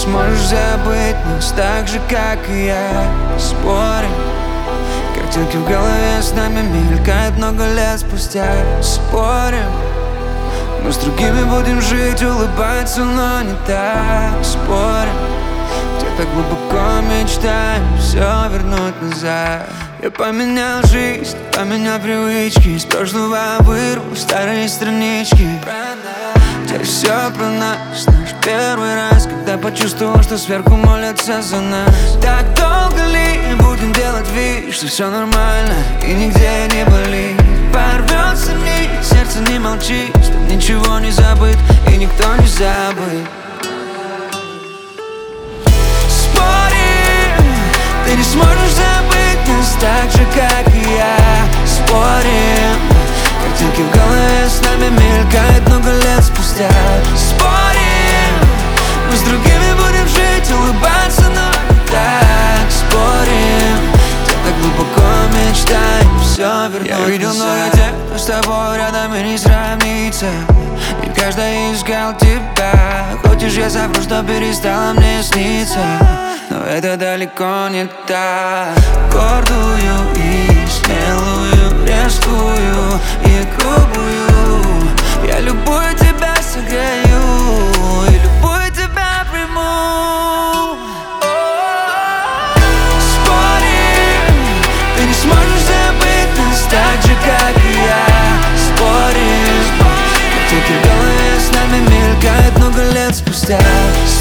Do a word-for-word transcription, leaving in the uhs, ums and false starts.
сможешь забыть нас так же, как и я. Спорим, картинки в голове с нами мелькают много лет спустя. Спорим, мы с другими будем жить, улыбаться, но не так. Спорим, где так глубоко мечтаем все вернуть назад. Я поменял жизнь, поменял привычки, из прошлого вырву старые странички. Здесь все про нас, наш первый раз, когда почувствовал, что сверху молятся за нас. Так долго ли будем делать вид, что все нормально и нигде не болит? Порвется нить, сердце не молчит, что ничего не забыт и никто не забыт. Спорим, ты не сможешь забыть нас так же, как и я. Спорим, картинки в голове с нами мелькают много лет спустя. Спорим, мы с другими будем жить, улыбаться, но не так. Спорим, где так глубоко мечтаем все вернуть. Я видел много тех, кто с тобой рядом и не сравнится, и каждый искал тебя. Хочешь, я совру, что перестала мне сниться, но это далеко не так. Гордую и смелую, резкую и грубую, я любую тебя согрею и любую тебя приму. Спорим, ты не сможешь забыть нас так же, как и я. Спорим, картинки в голове с нами мелькают много лет спустя.